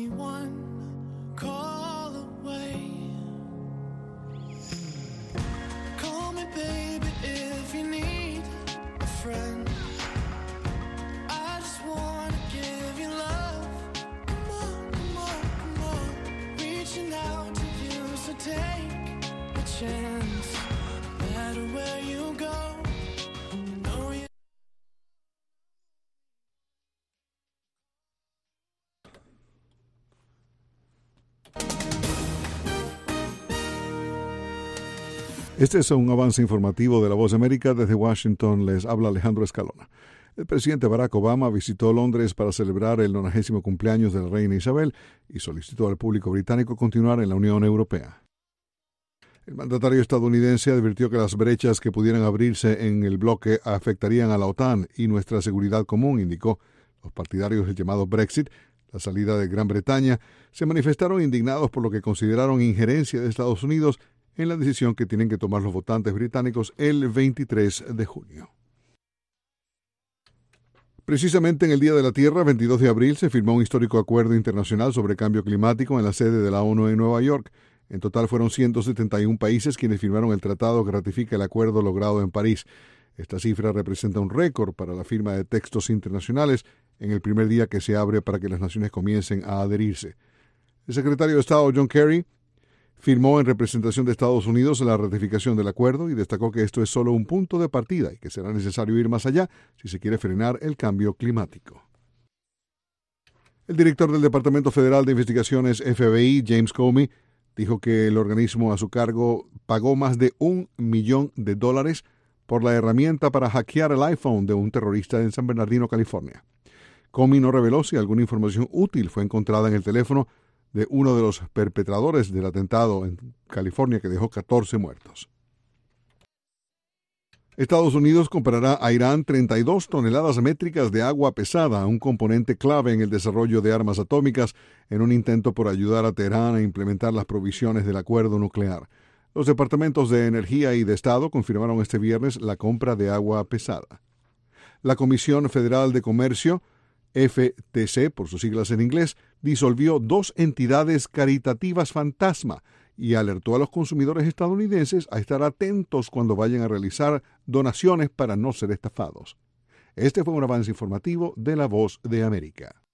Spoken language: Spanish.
only one call away. Call me, baby, if you need a friend. I just wanna give you love. Come on, come on, come on. Reaching out to you, so take a chance. No matter where you go, you know you. Este es un avance informativo de La Voz de América. Desde Washington les habla Alejandro Escalona. El presidente Barack Obama visitó Londres para celebrar el 90º cumpleaños de la reina Isabel y solicitó al público británico continuar en la Unión Europea. El mandatario estadounidense advirtió que las brechas que pudieran abrirse en el bloque afectarían a la OTAN y nuestra seguridad común, indicó. Los partidarios del llamado Brexit, la salida de Gran Bretaña, se manifestaron indignados por lo que consideraron injerencia de Estados Unidos en la decisión que tienen que tomar los votantes británicos el 23 de junio. Precisamente en el Día de la Tierra, 22 de abril, se firmó un histórico acuerdo internacional sobre cambio climático en la sede de la ONU en Nueva York. En total fueron 171 países quienes firmaron el tratado que ratifica el acuerdo logrado en París. Esta cifra representa un récord para la firma de textos internacionales en el primer día que se abre para que las naciones comiencen a adherirse. El secretario de Estado John Kerry firmó en representación de Estados Unidos la ratificación del acuerdo y destacó que esto es solo un punto de partida y que será necesario ir más allá si se quiere frenar el cambio climático. El director del Departamento Federal de Investigaciones FBI, James Comey, dijo que el organismo a su cargo pagó más de $1 millón por la herramienta para hackear el iPhone de un terrorista en San Bernardino, California. Comey no reveló si alguna información útil fue encontrada en el teléfono de uno de los perpetradores del atentado en California que dejó 14 muertos. Estados Unidos comprará a Irán 32 toneladas métricas de agua pesada, un componente clave en el desarrollo de armas atómicas, en un intento por ayudar a Teherán a implementar las provisiones del acuerdo nuclear. Los departamentos de Energía y de Estado confirmaron este viernes la compra de agua pesada. La Comisión Federal de Comercio, FTC por sus siglas en inglés, disolvió 2 entidades caritativas fantasma y alertó a los consumidores estadounidenses a estar atentos cuando vayan a realizar donaciones para no ser estafados. Este fue un avance informativo de La Voz de América.